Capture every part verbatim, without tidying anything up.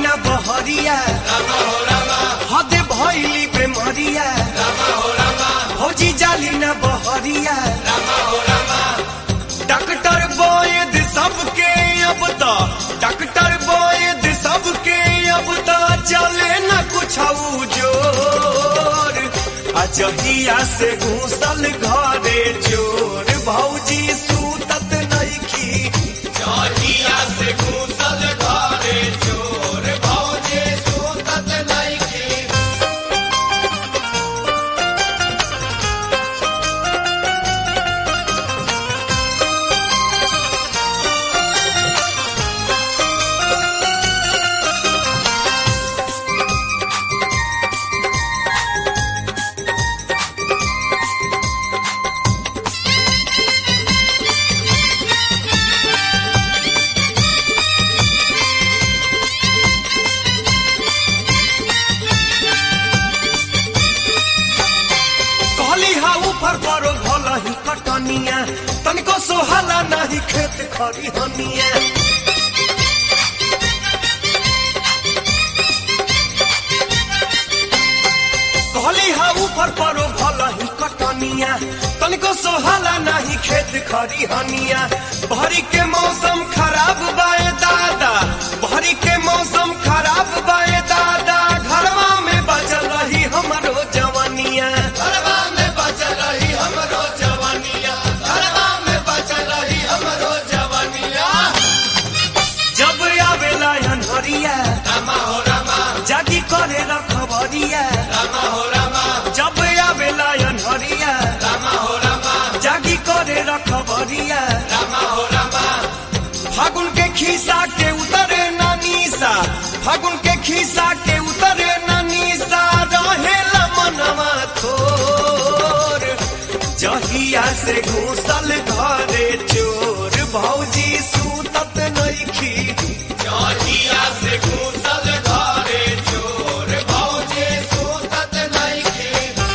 ना बहरिया हदे भइली बेमरिया भौजी जाली ना बहरिया डॉक्टर वैद सबके अब तो डॉक्टर वैद सबके अब तो चले न कुछ जोर अजहिया से घूसल घरे चोर भौजी सूतत नइखी जहिया से घूसल घरे चोर भौजी सूतत नइखी। कटनिया तनिको सोहला नहीं खेत खरी हनिया कहली हा ऊपर परो भला ही कटनिया तनिको सोहला नहीं खेत खरी हनिया भरी के मौसम खराब बाए दादा भरी के मौसम खराब बाए दादा घरवा में बचल रही हमरो जवानिया घरवा में बचल रही हमरो जागी करे रखबरिया जब आवेला अनहरिया जागी करे रखबरिया फागुन के खीसा के उतरे नानीसा फागुन के खीसा के उतरे नानीसा रहेला मनवा थोर जहिया से घूसल घरे चोर भौजी सूतत नइखी जहिया से घूसल घरे चोर भौजी सूतत नइखी।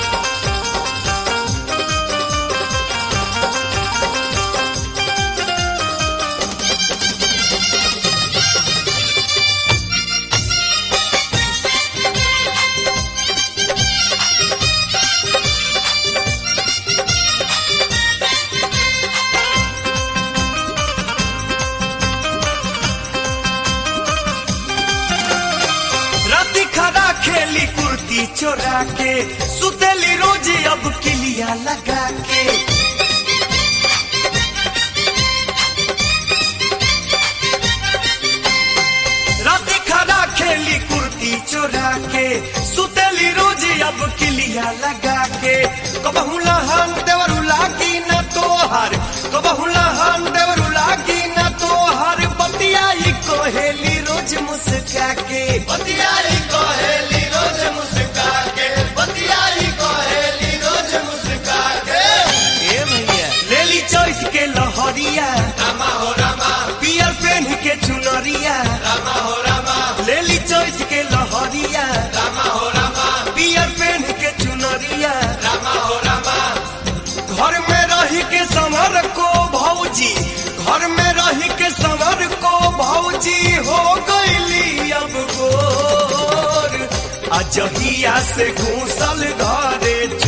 खेली कुर्ती चोरा के सुतेली रोज अब किलिया लगा के राती खड़ा खेली कुर्ती चोरा के सुतेली रोज अब किलिया लगा के कबहू लहन देवरू लागी न तोहर कबहू लहन देवरू लागी न तोहर बतियाई कोहेली रोज मुस्का के बतियाई कोहेली रोज मुस्का के बतियाई कोहेली रोज मुस्का के ए भैया लेली चोइस के लहरिया रामा हो रामा पियर पेन के चुनरिया रामा हो रामा लेली चोइस के लहरिया रामा हो रामा पियर पेन के चुनरिया रामा हो रामा घर में रही के संवर को भौजी घर में रही के संवर को भौजी हो गईली अब गोर अजहिया से घूसल घरे